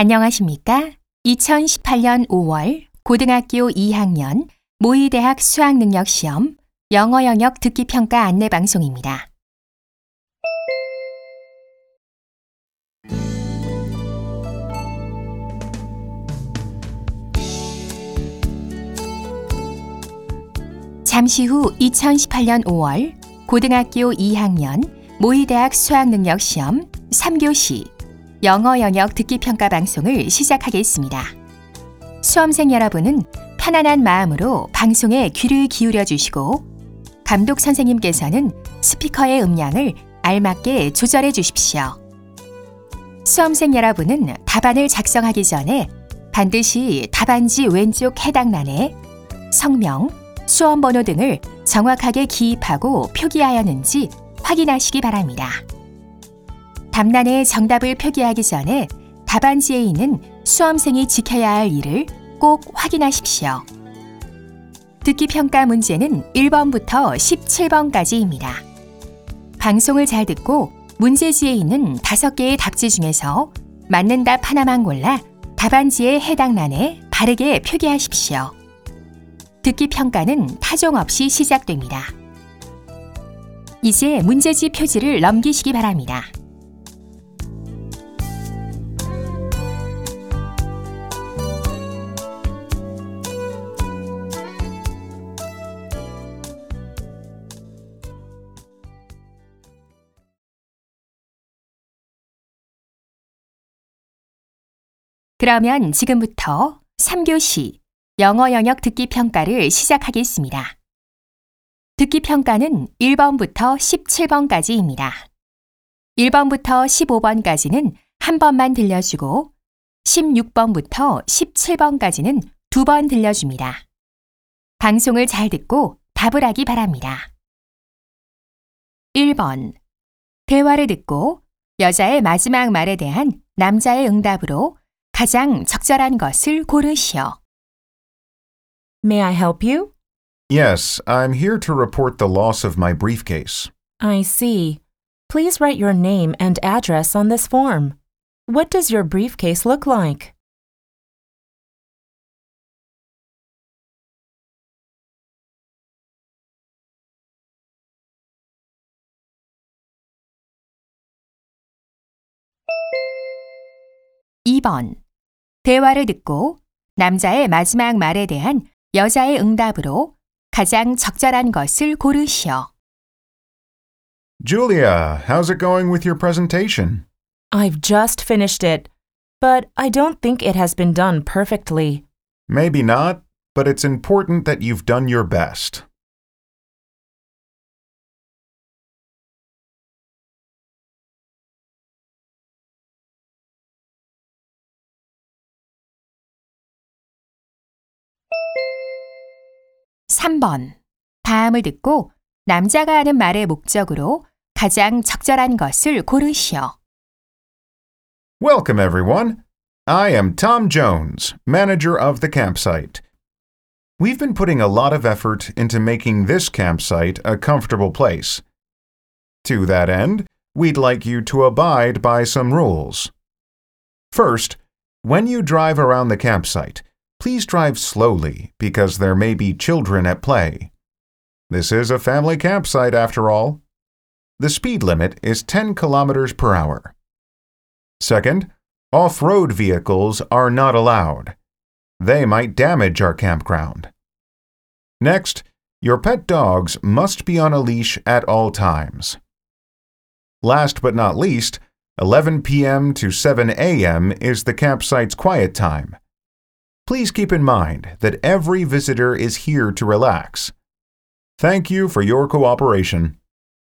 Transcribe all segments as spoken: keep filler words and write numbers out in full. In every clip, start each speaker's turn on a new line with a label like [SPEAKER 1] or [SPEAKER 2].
[SPEAKER 1] 안녕하십니까? 이천십팔 년 오월 고등학교 이 학년 모의대학 수학능력시험 영어 영역 듣기평가 안내방송입니다. 잠시 후 이천십팔 년 오월 고등학교 이 학년 모의대학 수학능력시험 삼 교시 영어 영역 듣기평가 방송을 시작하겠습니다. 수험생 여러분은 편안한 마음으로 방송에 귀를 기울여 주시고 감독 선생님께서는 스피커의 음량을 알맞게 조절해 주십시오. 수험생 여러분은 답안을 작성하기 전에 반드시 답안지 왼쪽 해당란에 성명, 수험번호 등을 정확하게 기입하고 표기하였는지 확인하시기 바랍니다. 답란에 정답을 표기하기 전에 답안지에 있는 수험생이 지켜야 할 일을 꼭 확인하십시오. 듣기평가 문제는 일 번부터 십칠 번까지입니다. 방송을 잘 듣고 문제지에 있는 다섯 개의 답지 중에서 맞는 답 하나만 골라 답안지의 해당 란에 바르게 표기하십시오. 듣기평가는 타종 없이 시작됩니다. 이제 문제지 표지를 넘기시기 바랍니다. 그러면 지금부터 삼 교시 영어 영역 듣기평가를 시작하겠습니다. 듣기평가는 일 번부터 십칠 번까지입니다. 일 번부터 십오 번까지는 한 번만 들려주고 십육 번부터 십칠 번까지는 두 번 들려줍니다. 방송을 잘 듣고 답을 하기 바랍니다. 일 번. 대화를 듣고 여자의 마지막 말에 대한 남자의 응답으로 가장 적절한 것을 고르시오.
[SPEAKER 2] May I help you?
[SPEAKER 3] Yes, I'm here to report the loss of my briefcase.
[SPEAKER 2] I see. Please write your name and address on this form. What does your briefcase look like?
[SPEAKER 1] 이 번. 대화를 듣고 남자의 마지막 말에 대한 여자의 응답으로 가장 적절한 것을 고르시오.
[SPEAKER 3] Julia, how's it going with your presentation?
[SPEAKER 2] I've just finished it, but I don't think it has been done perfectly.
[SPEAKER 3] Maybe not, but it's important that you've done your best.
[SPEAKER 1] 삼 번. 다음을 듣고 남자가 하는 말의 목적으로 가장 적절한 것을 고르시오.
[SPEAKER 3] Welcome, everyone. I am Tom Jones, manager of the campsite. We've been putting a lot of effort into making this campsite a comfortable place. To that end, we'd like you to abide by some rules. First, when you drive around the campsite, please drive slowly because there may be children at play. This is a family campsite after all. The speed limit is ten kilometers per hour. Second, off-road vehicles are not allowed. They might damage our campground. Next, your pet dogs must be on a leash at all times. Last but not least, eleven p.m. to seven a.m. is the campsite's quiet time. Please keep in mind that every visitor is here to relax. Thank you for your cooperation.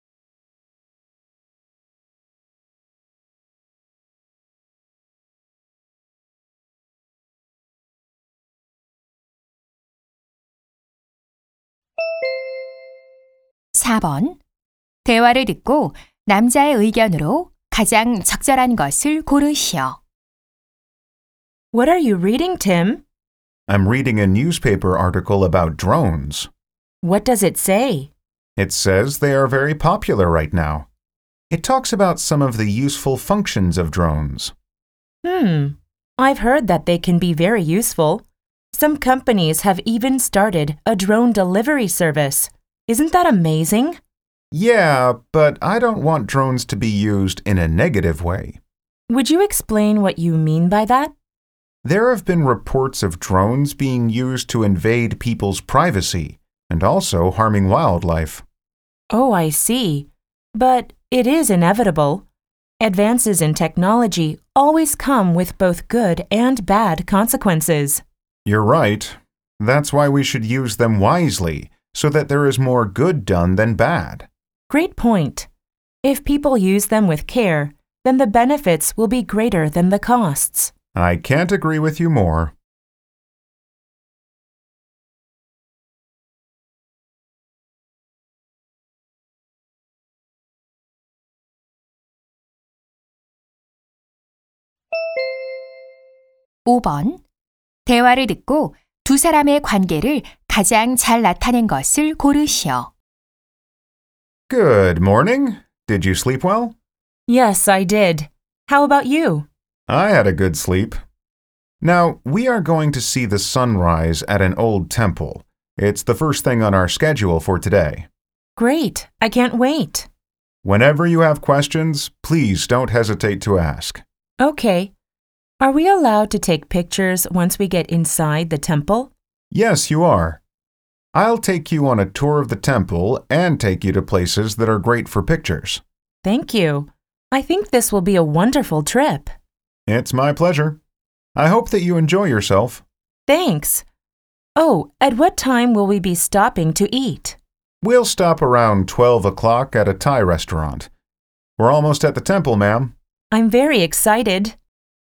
[SPEAKER 1] 사 번. 대화를 듣고 남자의 의견으로 가장 적절한 것을 고르시오.
[SPEAKER 2] What are you reading, Tim?
[SPEAKER 3] I'm reading a newspaper article about drones.
[SPEAKER 2] What does it say?
[SPEAKER 3] It says they are very popular right now. It talks about some of the useful functions of drones.
[SPEAKER 2] Hmm. I've heard that they can be very useful. Some companies have even started a drone delivery service. Isn't that amazing?
[SPEAKER 3] Yeah, but I don't want drones to be used in a negative way.
[SPEAKER 2] Would you explain what you mean by that?
[SPEAKER 3] There have been reports of drones being used to invade people's privacy and also harming wildlife.
[SPEAKER 2] Oh, I see. But it is inevitable. Advances in technology always come with both good and bad consequences.
[SPEAKER 3] You're right. That's why we should use them wisely, so that there is more good done than bad.
[SPEAKER 2] Great point. If people use them with care, then the benefits will be greater than the costs.
[SPEAKER 3] I can't agree with you more.
[SPEAKER 1] 오 번. 대화를 듣고 두 사람의 관계를 가장 잘 나타낸 것을 고르시오.
[SPEAKER 3] Good morning. Did you sleep well?
[SPEAKER 2] Yes, I did. How about you?
[SPEAKER 3] I had a good sleep. Now, we are going to see the sunrise at an old temple. It's the first thing on our schedule for today.
[SPEAKER 2] Great. I can't wait.
[SPEAKER 3] Whenever you have questions, please don't hesitate to ask.
[SPEAKER 2] Okay. Are we allowed to take pictures once we get inside the temple?
[SPEAKER 3] Yes, you are. I'll take you on a tour of the temple and take you to places that are great for pictures.
[SPEAKER 2] Thank you. I think this will be a wonderful trip.
[SPEAKER 3] It's my pleasure. I hope that you enjoy yourself.
[SPEAKER 2] Thanks. Oh, at what time will we be stopping to eat?
[SPEAKER 3] We'll stop around twelve o'clock at a Thai restaurant. We're almost at the temple, ma'am.
[SPEAKER 2] I'm very excited.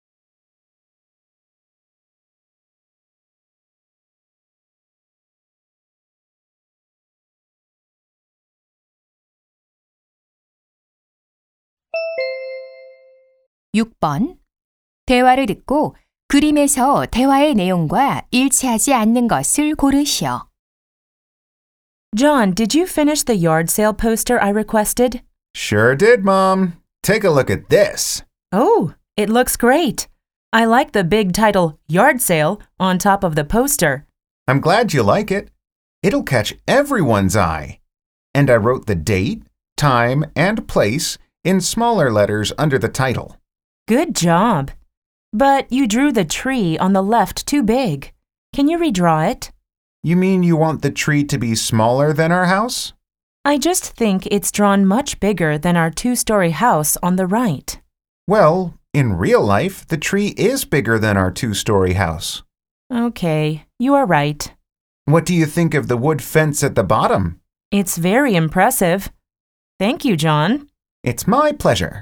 [SPEAKER 1] 육 번. 대화를 듣고 그림에서 대화의 내용과 일치하지 않는 것을 고르시오.
[SPEAKER 2] John, did you finish the yard sale poster I requested?
[SPEAKER 3] Sure did, Mom. Take a look at this.
[SPEAKER 2] Oh, it looks great. I like the big title, Yard Sale, on top of the poster.
[SPEAKER 3] I'm glad you like it. It'll catch everyone's eye. And I wrote the date, time, and place in smaller letters under the title.
[SPEAKER 2] Good job. But you drew the tree on the left too big. Can you redraw it?
[SPEAKER 3] You mean you want the tree to be smaller than our house?
[SPEAKER 2] I just think it's drawn much bigger than our two-story house on the right.
[SPEAKER 3] Well, in real life, the tree is bigger than our two-story house.
[SPEAKER 2] Okay, you are right.
[SPEAKER 3] What do you think of the wood fence at the bottom?
[SPEAKER 2] It's very impressive. Thank you, John.
[SPEAKER 3] It's my pleasure.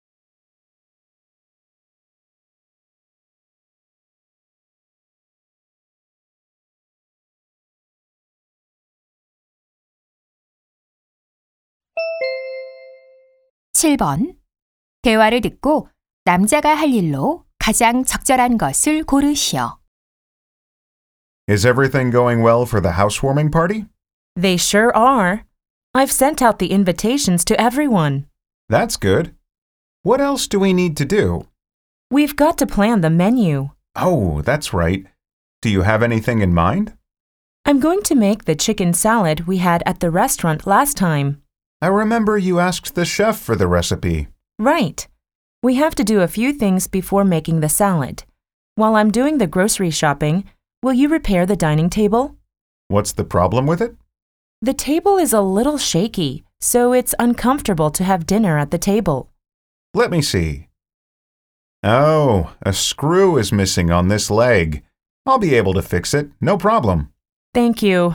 [SPEAKER 1] 칠 번. 대화를 듣고 남자가 할 일로 가장 적절한 것을 고르시오.
[SPEAKER 3] Is everything going well for the housewarming party?
[SPEAKER 2] They sure are. I've sent out the invitations to everyone.
[SPEAKER 3] That's good. What else do we need to do?
[SPEAKER 2] We've got to plan the menu.
[SPEAKER 3] Oh, that's right. Do you have anything in mind?
[SPEAKER 2] I'm going to make the chicken salad we had at the restaurant last time.
[SPEAKER 3] I remember you asked the chef for the recipe.
[SPEAKER 2] Right. We have to do a few things before making the salad. While I'm doing the grocery shopping, will you repair the dining table?
[SPEAKER 3] What's the problem with it?
[SPEAKER 2] The table is a little shaky, so it's uncomfortable to have dinner at the table.
[SPEAKER 3] Let me see. Oh, a screw is missing on this leg. I'll be able to fix it, no problem.
[SPEAKER 2] Thank you.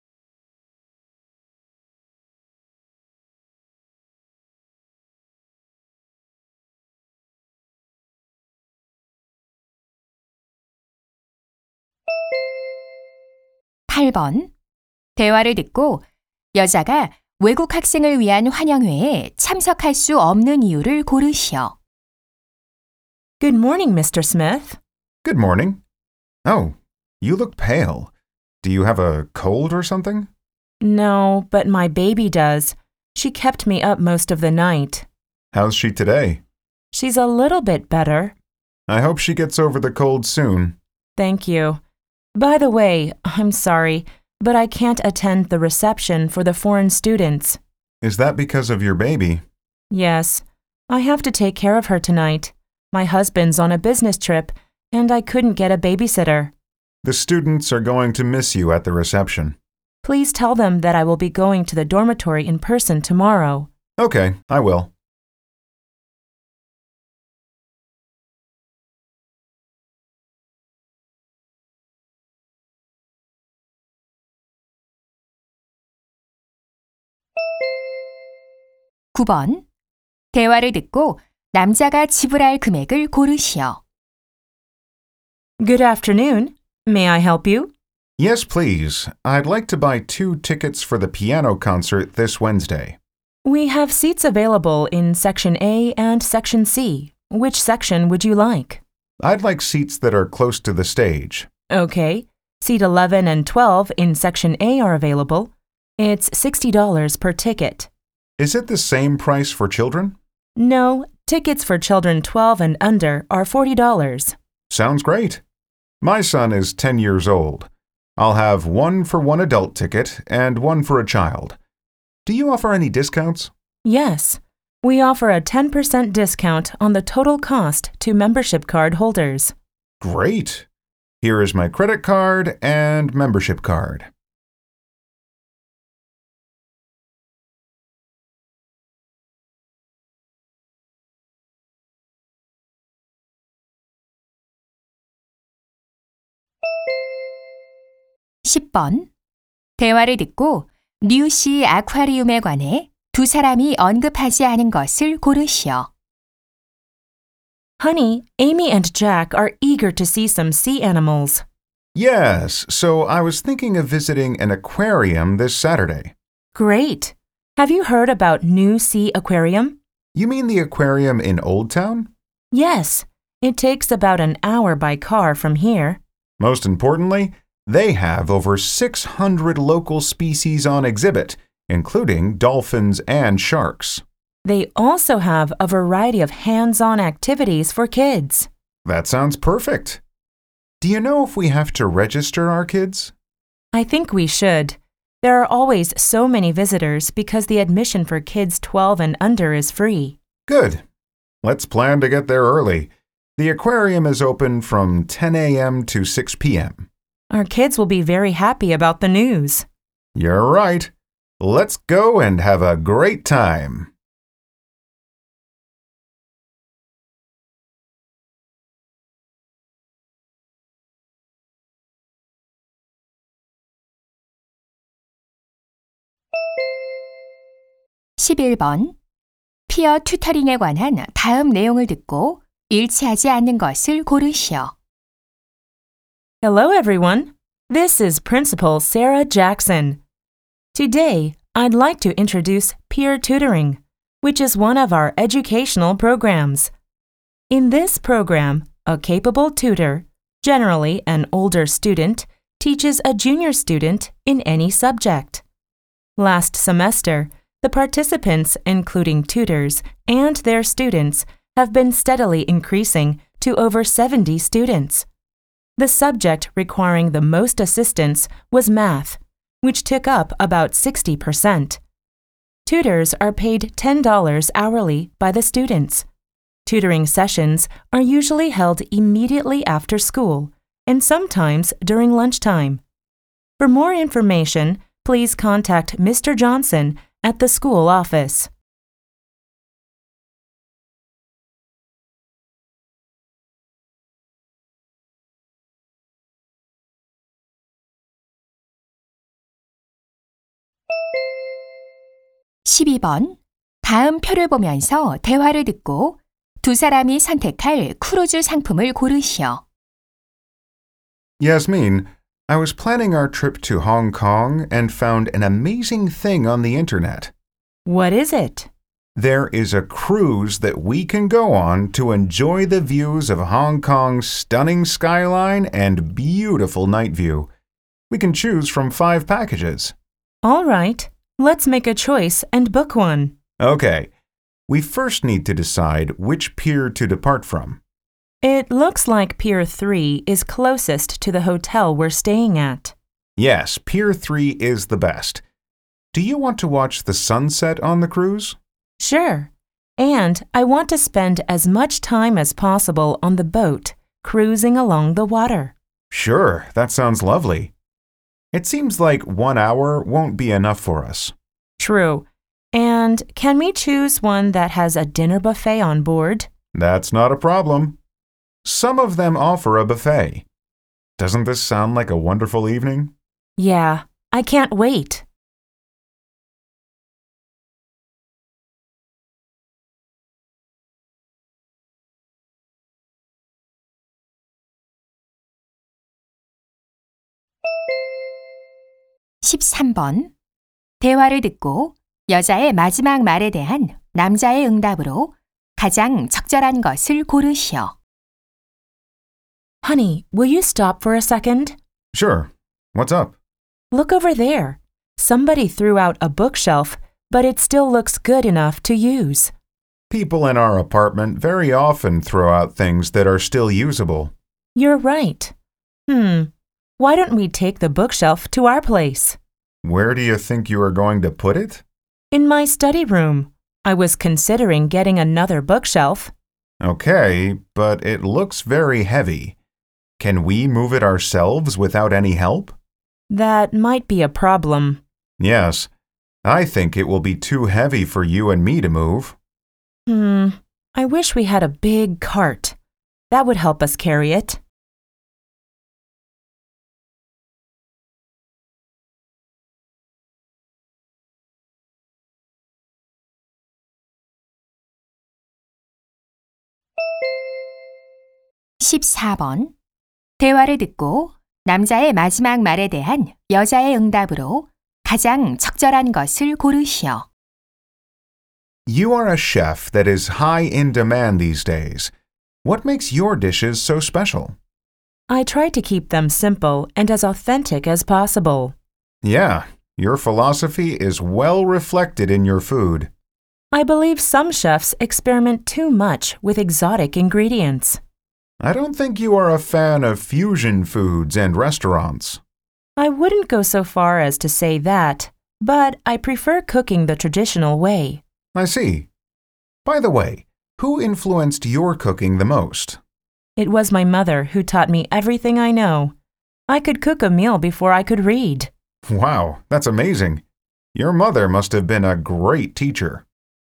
[SPEAKER 1] 팔 번. 대화를 듣고 여자가 외국 학생을 위한 환영회에 참석할 수 없는 이유를 고르시오.
[SPEAKER 2] Good morning, Mister Smith.
[SPEAKER 3] Good morning. Oh, you look pale. Do you have a cold or something?
[SPEAKER 2] No, but my baby does. She kept me up most of the night.
[SPEAKER 3] How's she today?
[SPEAKER 2] She's a little bit better.
[SPEAKER 3] I hope she gets over the cold soon.
[SPEAKER 2] Thank you. By the way, I'm sorry, but I can't attend the reception for the foreign students.
[SPEAKER 3] Is that because of your baby?
[SPEAKER 2] Yes, I have to take care of her tonight. My husband's on a business trip, and I couldn't get a babysitter.
[SPEAKER 3] The students are going to miss you at the reception.
[SPEAKER 2] Please tell them that I will be going to the dormitory in person tomorrow.
[SPEAKER 3] Okay, I will.
[SPEAKER 1] 구 번. 대화를 듣고 남자가 지불할 금액을 고르시오.
[SPEAKER 2] Good afternoon. May I help you?
[SPEAKER 3] Yes, please. I'd like to buy two tickets for the piano concert this Wednesday.
[SPEAKER 2] We have seats available in Section A and Section C. Which section would you like?
[SPEAKER 3] I'd like seats that are close to the stage.
[SPEAKER 2] Okay. Seat eleven and twelve in Section A are available. It's sixty dollars per ticket.
[SPEAKER 3] Is it the same price for children?
[SPEAKER 2] No, tickets for children twelve and under are forty dollars.
[SPEAKER 3] Sounds great. My son is ten years old. I'll have one for one adult ticket and one for a child. Do you offer any discounts?
[SPEAKER 2] Yes. We offer a ten percent discount on the total cost to membership card holders.
[SPEAKER 3] Great. Here is my credit card and membership card.
[SPEAKER 1] 십 번. 대화를 듣고 뉴시 아쿠아리움에 관해 두 사람이 언급하지 않은 것을 고르시오.
[SPEAKER 2] Honey, Amy and Jack are eager to see some sea animals.
[SPEAKER 3] Yes, so I was thinking of visiting an aquarium this Saturday.
[SPEAKER 2] Great. Have you heard about New Sea Aquarium?
[SPEAKER 3] You mean the aquarium in Old Town?
[SPEAKER 2] Yes. It takes about an hour by car from here.
[SPEAKER 3] Most importantly, they have over six hundred local species on exhibit, including dolphins and sharks.
[SPEAKER 2] They also have a variety of hands-on activities for kids.
[SPEAKER 3] That sounds perfect. Do you know if we have to register our kids?
[SPEAKER 2] I think we should. There are always so many visitors because the admission for kids twelve and under is free.
[SPEAKER 3] Good. Let's plan to get there early. The aquarium is open from ten a.m. to six p.m.
[SPEAKER 2] Our kids will be very happy about the news.
[SPEAKER 3] You're right. Let's go and have a great time.
[SPEAKER 1] 십일 번. 피어 튜터링에 관한 다음 내용을 듣고 일치하지 않는 것을 고르시오.
[SPEAKER 2] Hello, everyone. This is Principal Sarah Jackson. Today, I'd like to introduce peer tutoring, which is one of our educational programs. In this program, a capable tutor, generally an older student, teaches a junior student in any subject. Last semester, the participants, including tutors and their students, have been steadily increasing to over seventy students. The subject requiring the most assistance was math, which took up about sixty percent. Tutors are paid ten dollars hourly by the students. Tutoring sessions are usually held immediately after school and sometimes during lunchtime. For more information, please contact Mister Johnson at the school office.
[SPEAKER 1] 십이 번. 다음 표를 보면서 대화를 듣고 두 사람이 선택할 크루즈 상품을 고르시오.
[SPEAKER 3] Yasmin, I was planning our trip to Hong Kong and found an amazing thing on the internet.
[SPEAKER 2] What is it?
[SPEAKER 3] There is a cruise that we can go on to enjoy the views of Hong Kong's stunning skyline and beautiful night view. We can choose from five packages.
[SPEAKER 2] All right. Let's make a choice and book one.
[SPEAKER 3] Okay. We first need to decide which pier to depart from.
[SPEAKER 2] It looks like Pier three is closest to the hotel we're staying at.
[SPEAKER 3] Yes, Pier three is the best. Do you want to watch the sunset on the cruise?
[SPEAKER 2] Sure. And I want to spend as much time as possible on the boat, cruising along the water.
[SPEAKER 3] Sure, that sounds lovely. It seems like one hour won't be enough for us.
[SPEAKER 2] True. And can we choose one that has a dinner buffet on board?
[SPEAKER 3] That's not a problem. Some of them offer a buffet. Doesn't this sound like a wonderful evening?
[SPEAKER 2] Yeah, I can't wait.
[SPEAKER 1] 십삼 번. 대화를 듣고 여자의 마지막 말에 대한 남자의 응답으로 가장 적절한 것을 고르시오.
[SPEAKER 2] Honey, will you stop for a second?
[SPEAKER 3] Sure. What's up?
[SPEAKER 2] Look over there. Somebody threw out a bookshelf, but it still looks good enough to use.
[SPEAKER 3] People in our apartment very often throw out things that are still usable.
[SPEAKER 2] You're right. Hmm. Why don't we take the bookshelf to our place?
[SPEAKER 3] Where do you think you are going to put it?
[SPEAKER 2] In my study room. I was considering getting another bookshelf.
[SPEAKER 3] Okay, but it looks very heavy. Can we move it ourselves without any help?
[SPEAKER 2] That might be a problem.
[SPEAKER 3] Yes. I think it will be too heavy for you and me to move.
[SPEAKER 2] Hmm. I wish we had a big cart. That would help us carry it.
[SPEAKER 1] 십사 번. 대화를 듣고 남자의 마지막 말에 대한 여자의 응답으로 가장 적절한 것을 고르시오.
[SPEAKER 3] You are a chef that is high in demand these days. What makes your dishes so special?
[SPEAKER 2] I try to keep them simple and as authentic as possible.
[SPEAKER 3] Yeah, your philosophy is well reflected in your food.
[SPEAKER 2] I believe some chefs experiment too much with exotic ingredients.
[SPEAKER 3] I don't think you are a fan of fusion foods and restaurants.
[SPEAKER 2] I wouldn't go so far as to say that, but I prefer cooking the traditional way.
[SPEAKER 3] I see. By the way, who influenced your cooking the most?
[SPEAKER 2] It was my mother who taught me everything I know. I could cook a meal before I could read.
[SPEAKER 3] Wow, that's amazing. Your mother must have been a great teacher.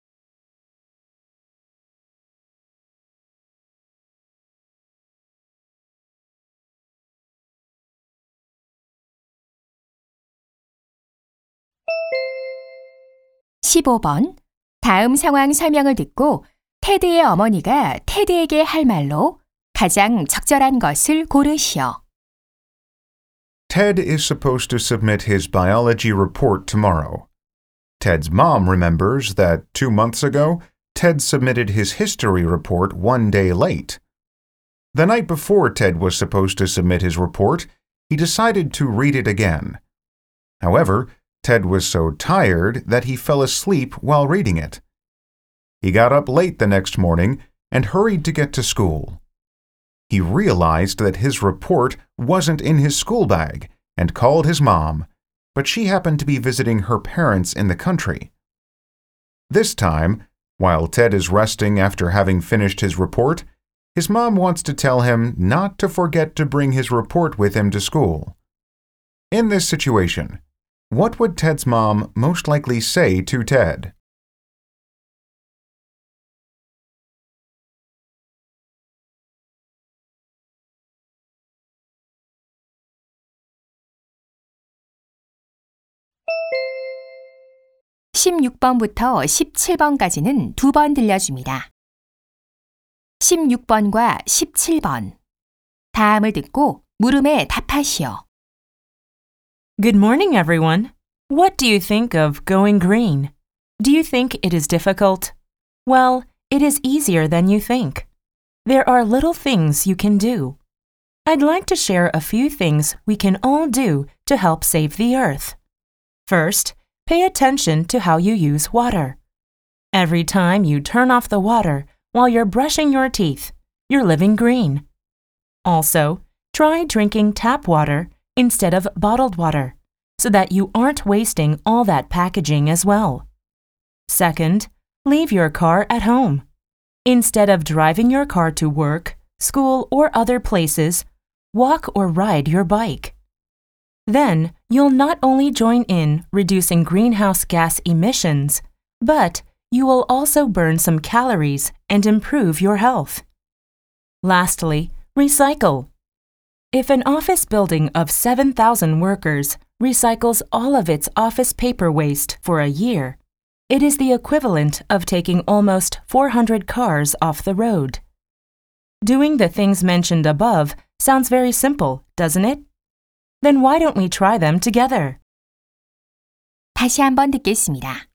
[SPEAKER 1] 십오 번. 다음 상황 설명을 듣고 테드의 어머니가 테드에게 할 말로 가장 적절한 것을 고르시오.
[SPEAKER 3] Ted is supposed to submit his biology report tomorrow. Ted's mom remembers that two months ago, Ted submitted his history report one day late. The night before Ted was supposed to submit his report, he decided to read it again. However, Ted was so tired that he fell asleep while reading it. He got up late the next morning and hurried to get to school. He realized that his report wasn't in his school bag and called his mom, but she happened to be visiting her parents in the country. This time, while Ted is resting after having finished his report, his mom wants to tell him not to forget to bring his report with him to school. In this situation, what would Ted's mom most likely say to Ted?
[SPEAKER 1] 십육 번부터 십칠 번까지는 두 번 들려줍니다. 십육 번과 십칠 번. 다음을 듣고 물음에 답하시오.
[SPEAKER 2] Good morning, everyone. What do you think of going green? Do you think it is difficult? Well, it is easier than you think. There are little things you can do. I'd like to share a few things we can all do to help save the earth. First, pay attention to how you use water. Every time you turn off the water while you're brushing your teeth, you're living green. Also, try drinking tap water instead of bottled water so that you aren't wasting all that packaging as well. Second, leave your car at home. Instead of driving your car to work, school, or other places, walk or ride your bike. Then, you'll not only join in reducing greenhouse gas emissions, but you will also burn some calories and improve your health. Lastly, recycle. If an office building of seven thousand workers recycles all of its office paper waste for a year, it is the equivalent of taking almost four hundred cars off the road. Doing the things mentioned above sounds very simple, doesn't it? Then why don't we try them together?
[SPEAKER 1] 다시 한번 듣겠습니다.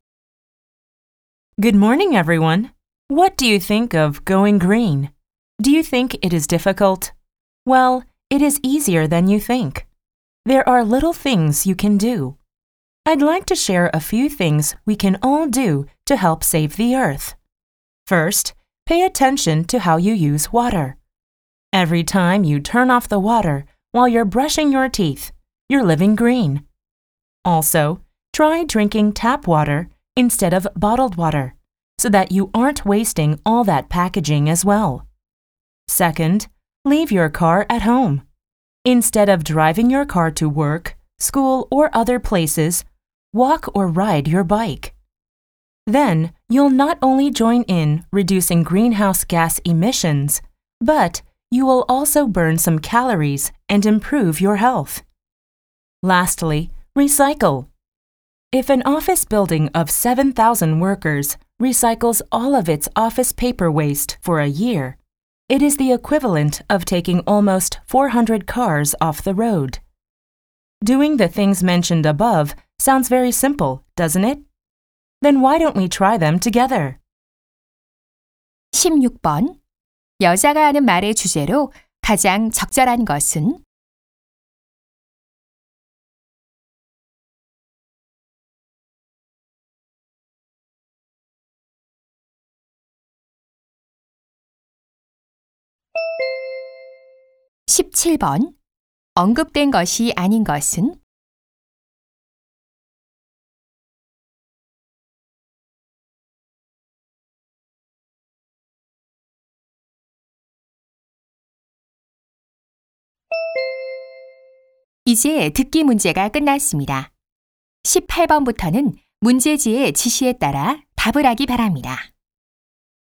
[SPEAKER 2] Good morning, everyone. What do you think of going green? Do you think it is difficult? Well, it is easier than you think. There are little things you can do. I'd like to share a few things we can all do to help save the earth. First, pay attention to how you use water. Every time you turn off the water while you're brushing your teeth, you're living green. Also, try drinking tap water instead of bottled water so that you aren't wasting all that packaging as well. Second, leave your car at home. Instead of driving your car to work, school, or other places, walk or ride your bike. Then, you'll not only join in reducing greenhouse gas emissions, but you will also burn some calories and improve your health. Lastly, recycle. If an office building of seven thousand workers recycles all of its office paper waste for a year, it is the equivalent of taking almost four hundred cars off the road. Doing the things mentioned above sounds very simple, doesn't it? Then why don't we try them together?
[SPEAKER 1] 십육 번. 여자가 하는 말의 주제로 가장 적절한 것은? 십칠 번. 언급된 것이 아닌 것은? 이제 듣기 문제가 끝났습니다. 십팔 번부터는 문제지의 지시에 따라 답을 하기 바랍니다.